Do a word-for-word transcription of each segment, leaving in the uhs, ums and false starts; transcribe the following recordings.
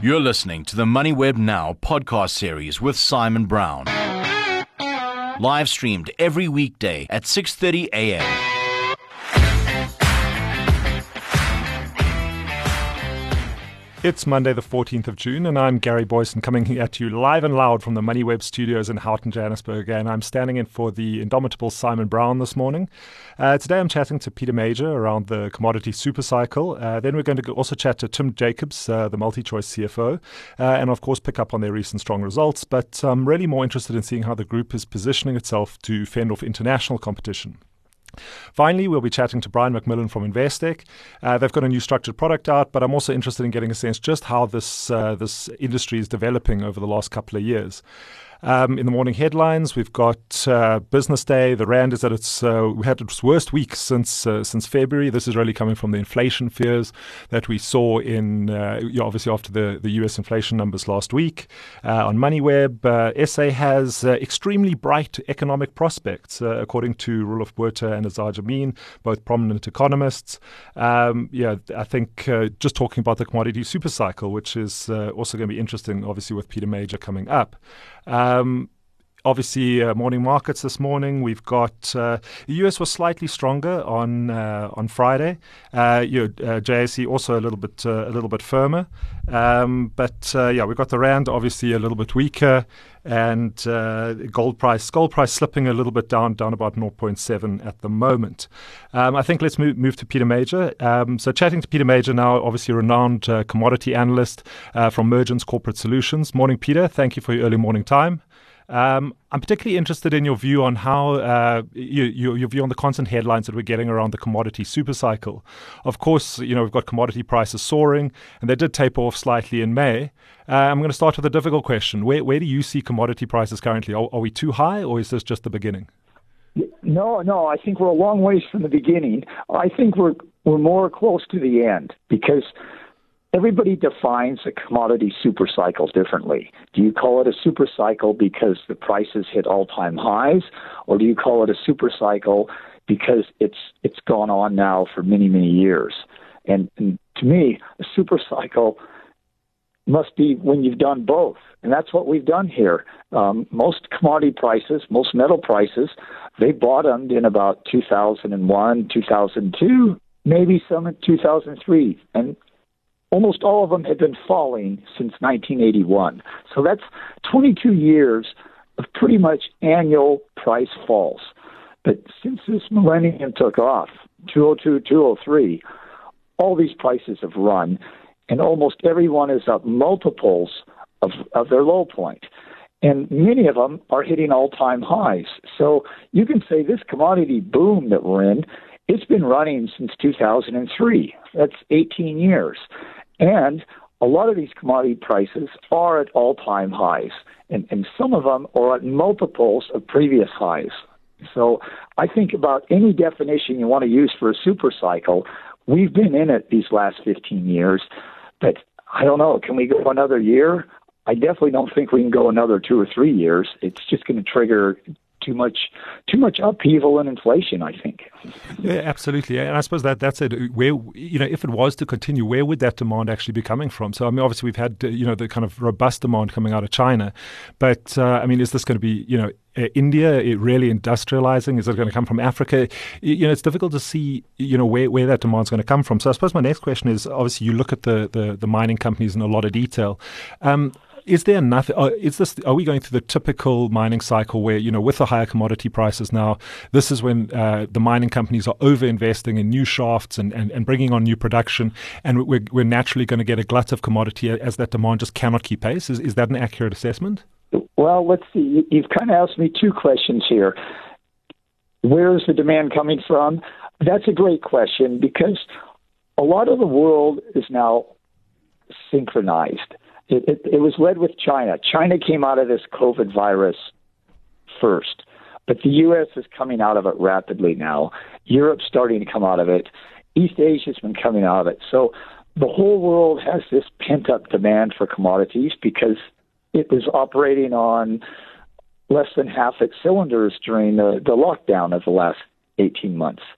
You're listening to the MoneyWeb Now podcast series with Simon Brown. Live streamed every weekday at six thirty a.m. It's Monday the fourteenth of June, and I'm Gary Boyson coming at you live and loud from the MoneyWeb studios in Houghton, Johannesburg, and I'm standing in for the indomitable Simon Brown this morning. Uh, today I'm chatting to Peter Major around the commodity supercycle. Uh, then we're going to also chat to Tim Jacobs, uh, the MultiChoice C F O, uh, and of course pick up on their recent strong results. But I'm really more interested in seeing how the group is positioning itself to fend off international competition. Finally, we'll be chatting to Brian McMillan from Investec. Uh, they've got a new structured product out, but I'm also interested in getting a sense just how this uh, this industry is developing over the last couple of years. Um, in the morning headlines, we've got uh, Business Day. The Rand is at its uh, we had its worst week since uh, since February. This is really coming from the inflation fears that we saw in uh, obviously after the, the U S inflation numbers last week. Uh, on MoneyWeb, uh, S A has uh, extremely bright economic prospects, uh, according to Roelof Botha and Azar Jammine, both prominent economists. Um, yeah, I think uh, just talking about the commodity supercycle, which is uh, also going to be interesting, obviously with Peter Major coming up. Um, Obviously, uh, morning markets this morning. We've got uh, the U S was slightly stronger on uh, on Friday. Uh, you know, uh, J S E also a little bit uh, a little bit firmer, um, but uh, yeah, we've got the Rand obviously a little bit weaker, and uh, gold price gold price slipping a little bit down down about zero point seven at the moment. Um, I think let's move move to Peter Major. Um, so chatting to Peter Major now, obviously a renowned uh, commodity analyst uh, from Mergence Corporate Solutions. Morning, Peter. Thank you for your early morning time. Um, I'm particularly interested in your view on how uh, you, you, your view on the constant headlines that we're getting around the commodity supercycle. Of course, you know we've got commodity prices soaring, and they did taper off slightly in May. Uh, I'm going to start with a difficult question. Where where do you see commodity prices currently? Are, are we too high, or is this just the beginning? No, no. I think we're a long ways from the beginning. I think we're we're more close to the end because everybody defines a commodity supercycle differently. Do you call it a supercycle because the prices hit all-time highs, or do you call it a supercycle because it's it's gone on now for many, many years? And, and to me, a supercycle must be when you've done both, and that's what we've done here. Um, most commodity prices, most metal prices, they bottomed in about two thousand one, two thousand two, maybe some in two thousand three, and almost all of them have been falling since nineteen eighty-one. So that's twenty-two years of pretty much annual price falls. But since this millennium took off, two thousand two, two thousand three, all these prices have run, and almost everyone is up multiples of, of their low point. And many of them are hitting all-time highs. So you can say this commodity boom that we're in, it's been running since two thousand three. That's eighteen years. And a lot of these commodity prices are at all-time highs, and, and some of them are at multiples of previous highs. So I think about any definition you want to use for a supercycle, we've been in it these last fifteen years, but I don't know, can we go another year? I definitely don't think we can go another two or three years. It's just going to trigger too much too much upheaval and inflation, I think. Yeah, absolutely. And I suppose that that's it. Where, you know, if it was to continue, where would that demand actually be coming from? So, I mean, obviously we've had, uh, you know, the kind of robust demand coming out of China. But, uh, I mean, is this going to be, you know, uh, India it really industrializing? Is it going to come from Africa? You know, it's difficult to see, you know, where, where that demand is going to come from. So I suppose my next question is, obviously you look at the, the, the mining companies in a lot of detail. Um, Is there nothing? Uh, is this? Are we going through the typical mining cycle where, you know, with the higher commodity prices now, this is when uh, the mining companies are over investing in new shafts and, and, and bringing on new production, and we're, we're naturally going to get a glut of commodity as that demand just cannot keep pace? Is, is that an accurate assessment? Well, let's see. You've kind of asked me two questions here. Where is the demand coming from? That's a great question because a lot of the world is now synchronized. It, it, it was led with China. China came out of this COVID virus first, but the U S is coming out of it rapidly now. Europe's starting to come out of it. East Asia's been coming out of it. So the whole world has this pent-up demand for commodities because it was operating on less than half its cylinders during the, the lockdown of the last eighteen months.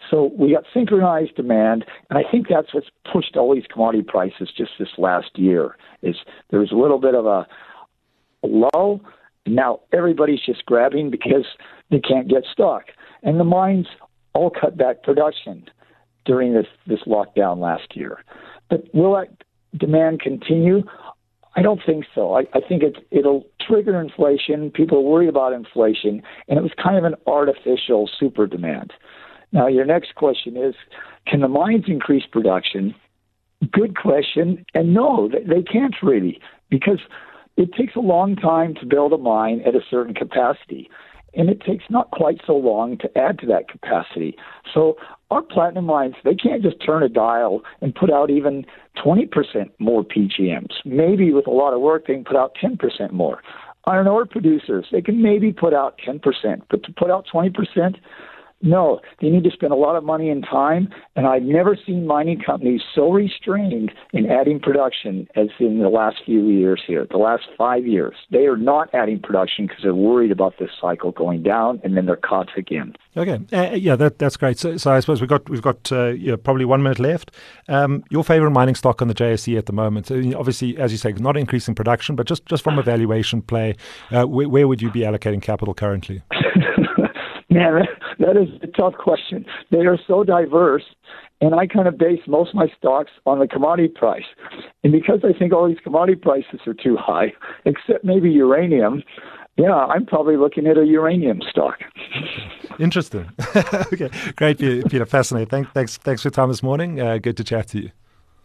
So we got synchronized demand, and I think that's what's pushed all these commodity prices just this last year. Is there was a little bit of a lull, and now everybody's just grabbing because they can't get stock. And the mines all cut back production during this, this lockdown last year. But will that demand continue? I don't think so. I, I think it, it'll trigger inflation. People are worried about inflation, and it was kind of an artificial super demand. Now, your next question is, can the mines increase production? Good question. And no, they, they can't really, because it takes a long time to build a mine at a certain capacity. And it takes not quite so long to add to that capacity. So our platinum mines, they can't just turn a dial and put out even twenty percent more P G Ms. Maybe with a lot of work, they can put out ten percent more. Iron ore producers, they can maybe put out ten percent, but to put out twenty percent, no, they need to spend a lot of money and time, and I've never seen mining companies so restrained in adding production as in the last few years here, the last five years. They are not adding production because they're worried about this cycle going down, and then they're caught again. Okay, uh, yeah, that that's great. So, so I suppose we've got we've got uh, yeah, probably one minute left. Um, your favorite mining stock on the J S E at the moment? So obviously, as you say, not increasing production, but just, just from a valuation play, uh, where, where would you be allocating capital currently? Man, that is a tough question. They are so diverse, and I kind of base most of my stocks on the commodity price. And because I think all these commodity prices are too high, except maybe uranium, yeah, I'm probably looking at a uranium stock. Interesting. Okay, great, Peter. Fascinating. Thanks, thanks, thanks for your time this morning. Uh, good to chat to you.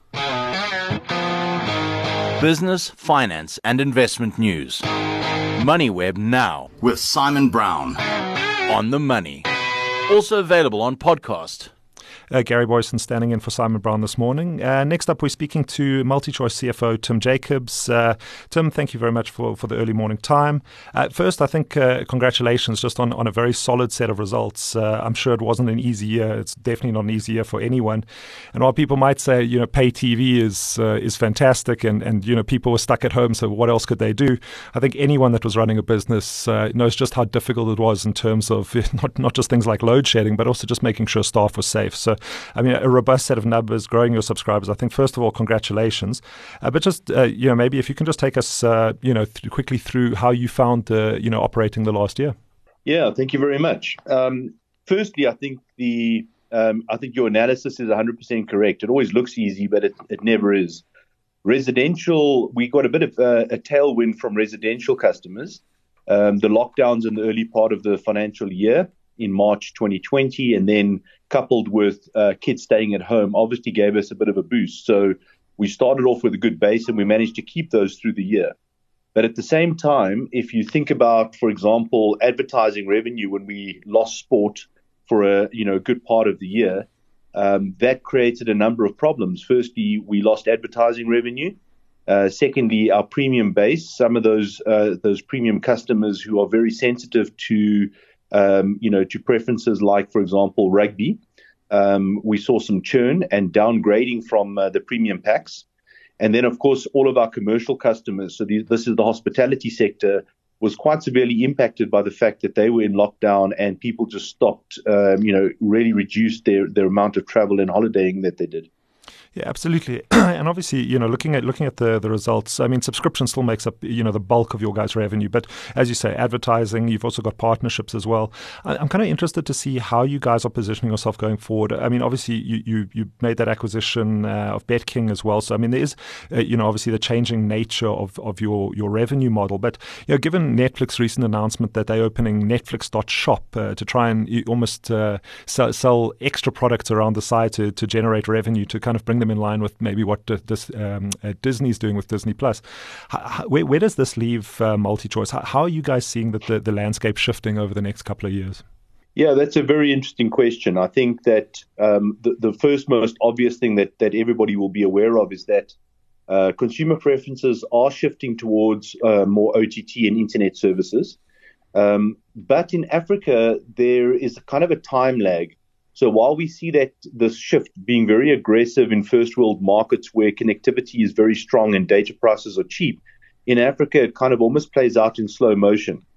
Business, finance, and investment news. MoneyWeb Now with Simon Brown. On the Money. Also available on podcast. Uh, Gary Boyson standing in for Simon Brown this morning. Uh, next up, we're speaking to MultiChoice C F O Tim Jacobs. Uh, Tim, thank you very much for, for the early morning time. Uh, first, I think uh, congratulations just on, on a very solid set of results. Uh, I'm sure it wasn't an easy year. It's definitely not an easy year for anyone. And while people might say, you know, pay T V is uh, is fantastic, and, and you know, people were stuck at home, so what else could they do? I think anyone that was running a business uh, knows just how difficult it was in terms of not not just things like load shedding, but also just making sure staff was safe. So, I mean, a robust set of numbers, growing your subscribers. I think, first of all, congratulations. Uh, but just, uh, you know, maybe if you can just take us, uh, you know, th- quickly through how you found, uh, you know, operating the last year. Yeah, thank you very much. Um, firstly, I think the, um, I think your analysis is one hundred percent correct. It always looks easy, but it, it never is. Residential, we got a bit of uh, a tailwind from residential customers. Um, the lockdowns in the early part of the financial year in March twenty twenty, and then coupled with uh, kids staying at home, obviously gave us a bit of a boost. So we started off with a good base, and we managed to keep those through the year. But at the same time, if you think about, for example, advertising revenue, when we lost sport for a you know good part of the year, um, that created a number of problems. Firstly, we lost advertising revenue. Uh, secondly, our premium base, some of those uh, those premium customers who are very sensitive to Um, you know, to preferences like, for example, rugby. Um, we saw some churn and downgrading from uh, the premium packs. And then, of course, all of our commercial customers, so the, this is the hospitality sector, was quite severely impacted by the fact that they were in lockdown and people just stopped, um, you know, really reduced their, their amount of travel and holidaying that they did. Yeah, absolutely. And obviously, you know, looking at looking at the, the results, I mean, subscription still makes up, you know, the bulk of your guys' revenue. But as you say, advertising, you've also got partnerships as well. I, I'm kind of interested to see how you guys are positioning yourself going forward. I mean, obviously, you you, you made that acquisition uh, of BetKing as well. So, I mean, there is, uh, you know, obviously the changing nature of, of your, your revenue model. But, you know, given Netflix's recent announcement that they're opening Netflix dot shop uh, to try and almost uh, sell, sell extra products around the site to, to generate revenue, to kind of bring them in line with maybe what uh, this, um, uh, Disney's doing with Disney Plus. How, where, where does this leave uh, MultiChoice? How, how are you guys seeing that the, the landscape shifting over the next couple of years? Yeah, that's a very interesting question. I think that um, the, the first most obvious thing that, that everybody will be aware of is that uh, consumer preferences are shifting towards uh, more O T T and internet services. Um, but in Africa, there is kind of a time lag. So while we see that this shift being very aggressive in first world markets where connectivity is very strong and data prices are cheap, in Africa it kind of almost plays out in slow motion.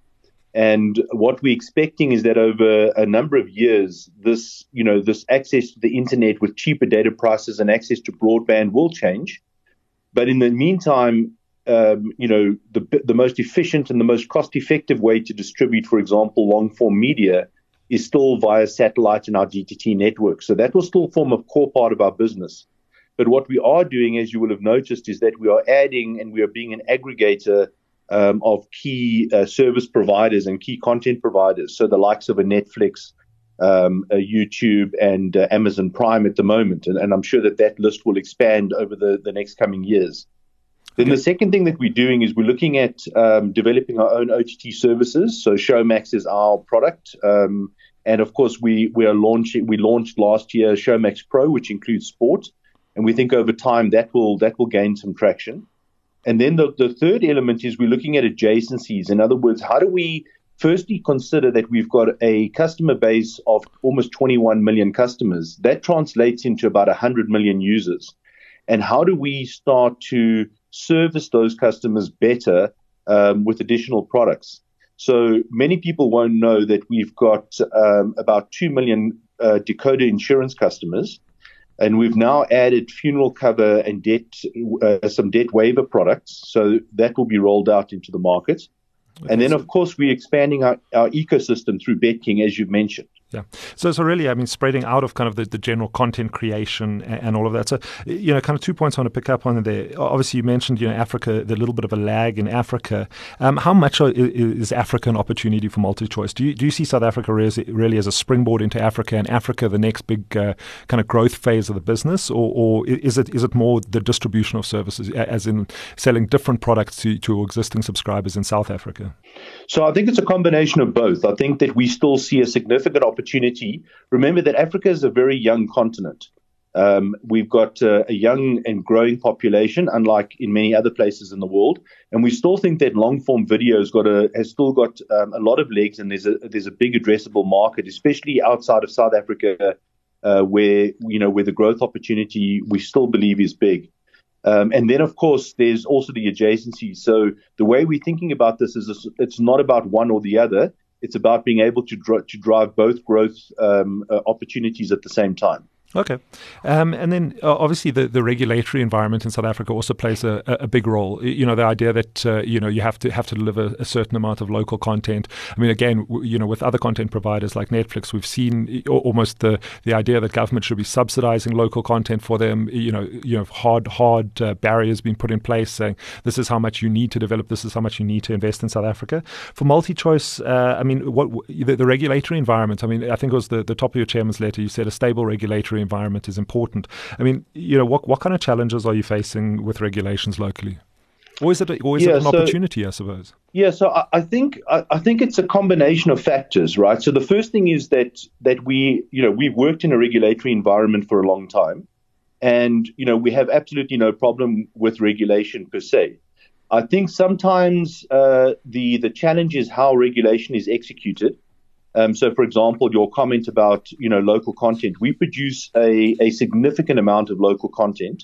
And what we're expecting is that over a number of years, this, you know, this access to the internet with cheaper data prices and access to broadband will change. But in the meantime, um, you know, the the most efficient and the most cost-effective way to distribute, for example, long-form media is still via satellite and our D T T network. So that will still form a core part of our business. But what we are doing, as you will have noticed, is that we are adding and we are being an aggregator um, of key uh, service providers and key content providers. So the likes of a Netflix, um, a YouTube, and uh, Amazon Prime at the moment. And, and I'm sure that that list will expand over the, the next coming years. Then the second thing that we're doing is we're looking at um, developing our own O T T services. So Showmax is our product. Um, and of course, we, we are launching, we launched last year Showmax Pro, which includes sport. And we think over time that will, that will gain some traction. And then the, the third element is we're looking at adjacencies. In other words, how do we firstly consider that we've got a customer base of almost twenty-one million customers? That translates into about one hundred million users. And how do we start to service those customers better um, with additional products? So many people won't know that we've got um, about two million uh, Decoder insurance customers, and we've now added funeral cover and debt, uh, some debt waiver products. So that will be rolled out into the market. Okay, and then, of course, we're expanding our, our ecosystem through BetKing, as you've mentioned. Yeah. So, so really, I mean, spreading out of kind of the, the general content creation and, and all of that. So, you know, kind of two points I want to pick up on there. Obviously, you mentioned, you know, Africa, the little bit of a lag in Africa. Um, how much are, is Africa an opportunity for MultiChoice? Do you, do you see South Africa really, really as a springboard into Africa, and Africa the next big uh, kind of growth phase of the business? Or, or is it is it more the distribution of services, as in selling different products to, to existing subscribers in South Africa? So I think it's a combination of both. I think that we still see a significant opportunity. Remember that Africa is a very young continent. Um, we've got uh, a young and growing population, unlike in many other places in the world. And we still think that long-form video has, got a, has still got um, a lot of legs, and there's a, there's a big addressable market, especially outside of South Africa, uh, where, you know, where the growth opportunity we still believe is big. Um, and then, of course, there's also the adjacencies. So the way we're thinking about this is it's not about one or the other. It's about being able to, dr- to drive both growth um, uh, opportunities at the same time. Okay. Um, and then uh, obviously the, the regulatory environment in South Africa also plays a, a big role. You know, the idea that, uh, you know, you have to have to deliver a certain amount of local content. I mean, again, w- you know, with other content providers like Netflix, we've seen almost the, the idea that government should be subsidizing local content for them. You know, you know, hard, hard uh, barriers being put in place saying this is how much you need to develop, this is how much you need to invest in South Africa. For MultiChoice, uh, I mean, what the, the regulatory environment, I mean, I think it was the, the top of your chairman's letter, you said a stable regulatory environment is important. I mean, you know, what what kind of challenges are you facing with regulations locally? Or is it, a, or is yeah, it an so, opportunity, I suppose? Yeah, so I, I think I, I think it's a combination of factors, right? So the first thing is that that we, you know, we've worked in a regulatory environment for a long time, and you know, we have absolutely no problem with regulation per se. I think sometimes uh, the the challenge is how regulation is executed. Um, so, for example, your comment about, you know, local content, we produce a, a significant amount of local content,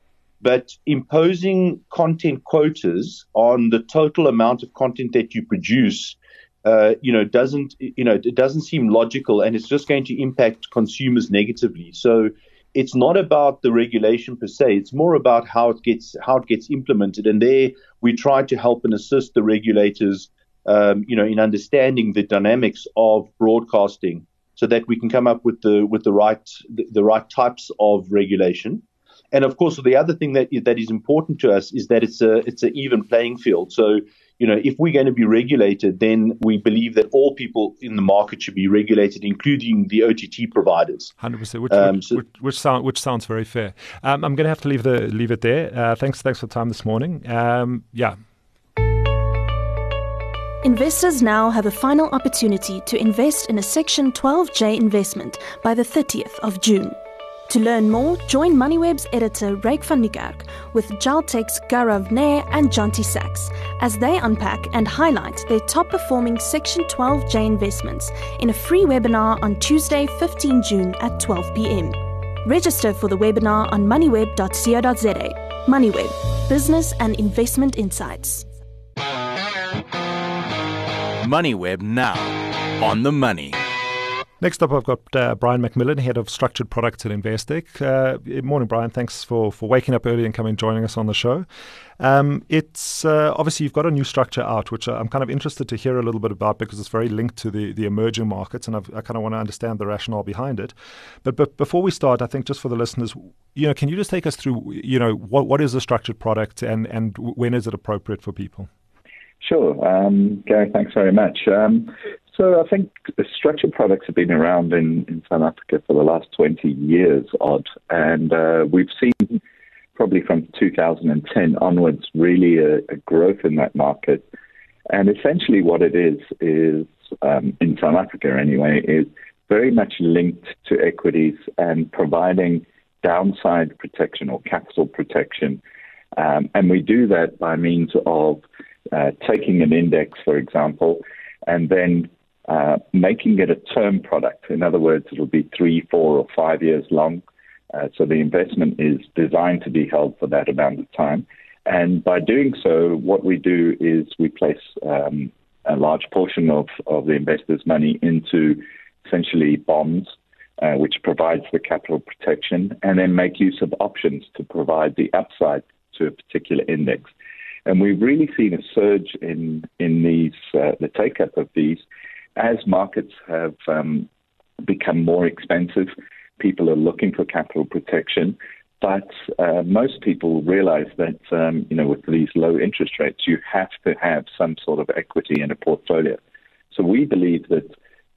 but imposing content quotas on the total amount of content that you produce, uh, you know, doesn't, you know, it doesn't seem logical, and it's just going to impact consumers negatively. So it's not about the regulation per se. It's more about how it gets, how it gets implemented. And there we try to help and assist the regulators Um, you know, in understanding the dynamics of broadcasting, so that we can come up with the with the right the, the right types of regulation. And of course, the other thing that that is important to us is that it's a it's an even playing field. So, you know, if we're going to be regulated, then we believe that all people in the market should be regulated, including the O T T providers. one hundred percent, which um, which, so, which, which, sound, which sounds very fair. Um, I'm going to have to leave the leave it there. Uh, thanks thanks for the time this morning. Um, yeah. Investors now have a final opportunity to invest in a Section twelve J investment by the thirtieth of June. To learn more, join MoneyWeb's editor Ryk van Niekerk with Jaltek's Gaurav Nair and Janti Sachs as they unpack and highlight their top-performing Section twelve J investments in a free webinar on Tuesday, fifteenth of June at twelve p.m. Register for the webinar on moneyweb dot co dot za. MoneyWeb, Business and Investment Insights. MoneyWeb now, on the money. Next up, I've got uh, Brian McMillan, Head of Structured Products at Investec. Uh, morning, Brian. Thanks for, for waking up early and coming and joining us on the show. Um, it's uh, obviously you've got a new structure out, which I'm kind of interested to hear a little bit about because it's very linked to the, the emerging markets, and I've, I kind of want to understand the rationale behind it. But but before we start, I think just for the listeners, you know, can you just take us through, you know, what what is a structured product and and when is it appropriate for people? Sure, um, Gary. Thanks very much. Um, So I think structured products have been around in, in South Africa for the last twenty years odd, and uh, we've seen probably from two thousand ten onwards really a, a growth in that market. And essentially what it is, is um, in South Africa anyway, is very much linked to equities and providing downside protection or capital protection. Um, and we do that by means of uh, taking an index, for example, and then Uh, making it a term product. In other words, it'll be three, four, or five years long. Uh, so the investment is designed to be held for that amount of time. And by doing so, what we do is we place um, a large portion of, of the investor's money into essentially bonds, uh, which provides the capital protection, and then make use of options to provide the upside to a particular index. And we've really seen a surge in, in these, uh, the take-up of these. As markets have um, become more expensive, people are looking for capital protection, but uh, most people realize that, um, you know, with these low interest rates, you have to have some sort of equity in a portfolio. So we believe that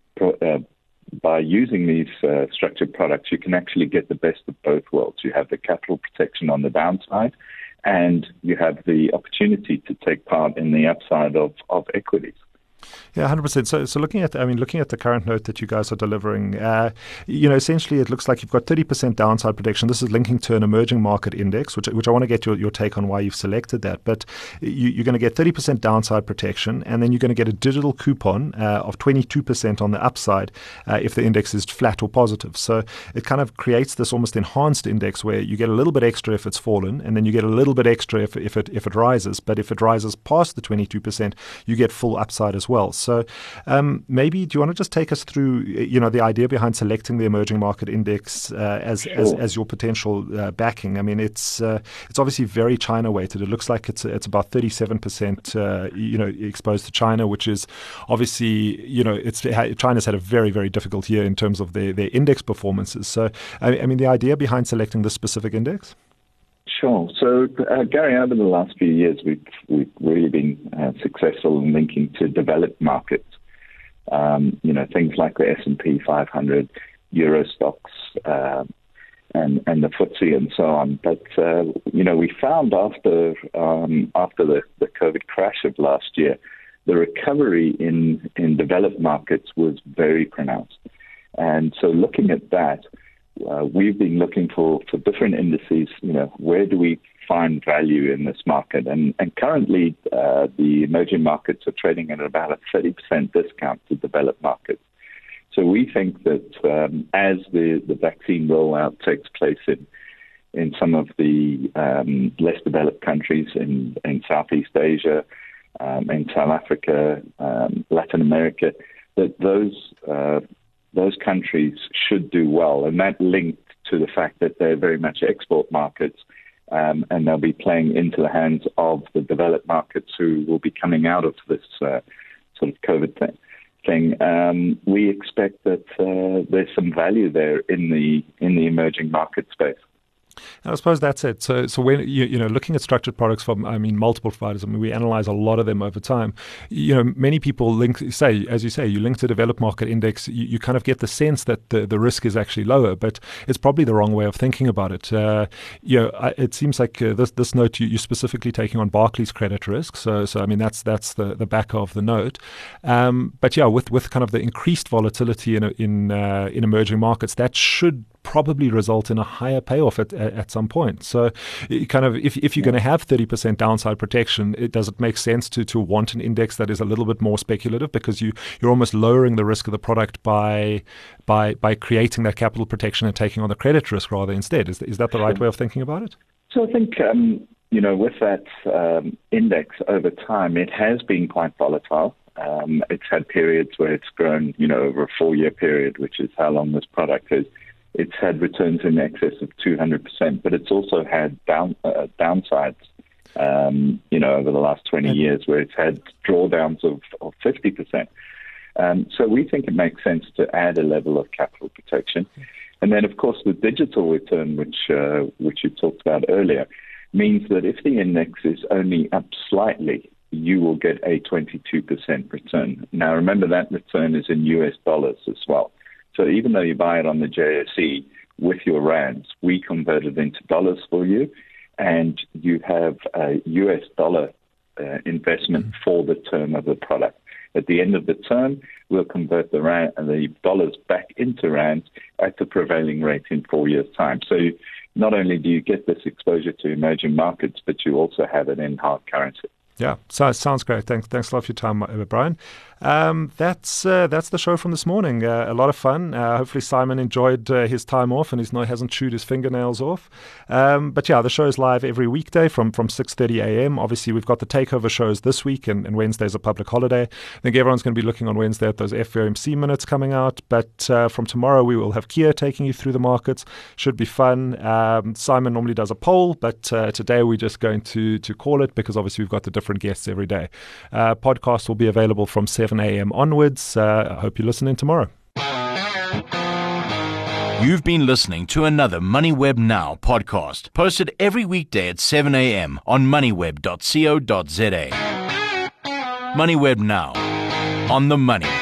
uh, by using these uh, structured products, you can actually get the best of both worlds. You have the capital protection on the downside, and you have the opportunity to take part in the upside of, of equities. Yeah, one hundred percent. So, so looking at, I mean, looking at the current note that you guys are delivering, uh, you know, essentially it looks like you've got thirty percent downside protection. This is linking to an emerging market index, which which I want to get your, your take on why you've selected that. But you, you're going to get thirty percent downside protection, and then you're going to get a digital coupon uh, of twenty-two percent on the upside uh, if the index is flat or positive. So it kind of creates this almost enhanced index where you get a little bit extra if it's fallen, and then you get a little bit extra if, if it if it rises. But if it rises past the twenty-two percent, you get full upside as well. So um, maybe do you want to just take us through, you know, the idea behind selecting the emerging market index uh, as, sure. as as your potential uh, backing? I mean, it's uh, it's obviously very China weighted. It looks like it's it's about thirty-seven percent, uh, you know, exposed to China, which is obviously, you know, it's China's had a very very difficult year in terms of their their index performances. So I, I mean, the idea behind selecting this specific index. Sure. So, uh, Gary, over the last few years, we've, we've really been uh, successful in linking to developed markets. Um, you know, things like the S and P five hundred, Euro stocks, uh, and, and the F T S E and so on. But, uh, you know, we found after um, after the, the COVID crash of last year, the recovery in, in developed markets was very pronounced. And so looking at that, Uh, we've been looking for, for different indices, you know, where do we find value in this market? And, and currently, uh, the emerging markets are trading at about a thirty percent discount to developed markets. So we think that um, as the, the vaccine rollout takes place in, in some of the um, less developed countries in, in Southeast Asia, um, in South Africa, um, Latin America, that those uh, those countries should do well. And that linked to the fact that they're very much export markets, um, and they'll be playing into the hands of the developed markets who will be coming out of this uh, sort of COVID thing. thing. Um, we expect that uh, there's some value there in the in the emerging market space. And I suppose that's it. So, so when you, you know, looking at structured products from, I mean, multiple providers. I mean, we analyze a lot of them over time. You know, many people link, say, as you say, you link to developed market index. You, you kind of get the sense that the, the risk is actually lower, but it's probably the wrong way of thinking about it. Uh, you know, I, it seems like uh, this this note you, you're specifically taking on Barclays credit risk. So, so I mean, that's that's the, the back of the note. Um, but yeah, with with kind of the increased volatility in in uh, in emerging markets, that should probably result in a higher payoff at, at, at some point. So it kind of, if, if you're going to have thirty percent downside protection, it, does it make sense to, to want an index that is a little bit more speculative, because you, you're almost lowering the risk of the product by by by creating that capital protection and taking on the credit risk rather instead? Is, is that the right way of thinking about it? So I think, um, you know, with that um, index over time, it has been quite volatile. Um, it's had periods where it's grown, you know, over a four-year period, which is how long this product is. It's had returns in excess of two hundred percent, but it's also had down uh, downsides, um, you know, over the last twenty years, where it's had drawdowns of, of fifty percent. Um, so we think it makes sense to add a level of capital protection. And then, of course, the digital return, which uh, which you talked about earlier, means that if the index is only up slightly, you will get a twenty-two percent return. Now, remember that return is in U S dollars as well. So even though you buy it on the J S E with your rands, we convert it into dollars for you, and you have a U S dollar uh, investment mm-hmm. for the term of the product. At the end of the term, we'll convert the rand, the dollars back into rands at the prevailing rate in four years' time. So not only do you get this exposure to emerging markets, but you also have it in hard currency. Yeah, so sounds great. Thanks, thanks a lot for your time, Brian. Um, that's uh, that's the show from this morning. Uh, a lot of fun. Uh, hopefully Simon enjoyed uh, his time off and he's not hasn't chewed his fingernails off. Um, but yeah, the show is live every weekday from, from six thirty a.m. Obviously, we've got the takeover shows this week, and, and Wednesday's a public holiday. I think everyone's going to be looking on Wednesday at those F O M C minutes coming out. But uh, from tomorrow, we will have Kia taking you through the markets. Should be fun. Um, Simon normally does a poll, but uh, today we're just going to to call it because obviously we've got the different guests every day. Uh, podcast will be available from seven a.m. onwards. Uh, I hope you listen in tomorrow. You've been listening to another MoneyWeb Now podcast, posted every weekday at seven a.m. on moneyweb dot co dot za. MoneyWeb Now, on the money.